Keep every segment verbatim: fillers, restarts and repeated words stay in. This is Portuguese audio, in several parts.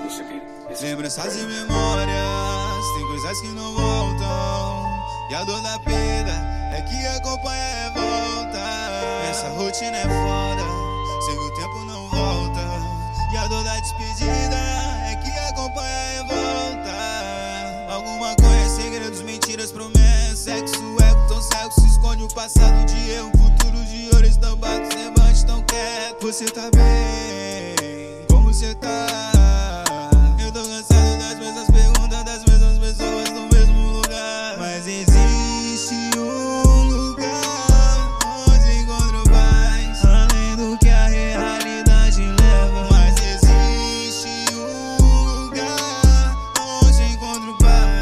Lembranças e memórias, tem coisas que não voltam, e a dor da perda é que acompanha a revolta. Essa rotina é foda, sei que o tempo não volta, e a dor da despedida é que acompanha a revolta. Alguma coisa, segredos, mentiras, promessas, sexo, ego, tão cego, se esconde o passado de erro, futuro de ouro, estampado, semblante tão quieto. Você tá bem? Como você tá? Eu tô cansado das mesmas perguntas, das mesmas pessoas no mesmo lugar. Mas existe um lugar onde encontro paz, além do que a realidade leva. Mas existe um lugar onde encontro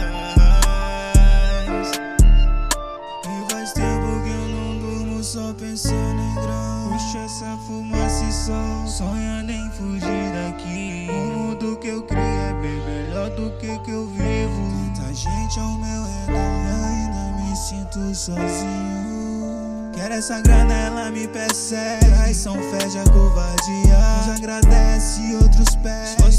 paz. E faz tempo que eu não durmo só pensando em grão. Puxa essa fumaça e sol, sonhando em fugir daqui. O mundo que eu crio é bem melhor do que que eu vivo. Tanta gente ao meu redor, eu ainda me sinto sozinho. Quero essa grana, ela me persegue. Traição, fede a covardia. Uns agradece, outros pedem.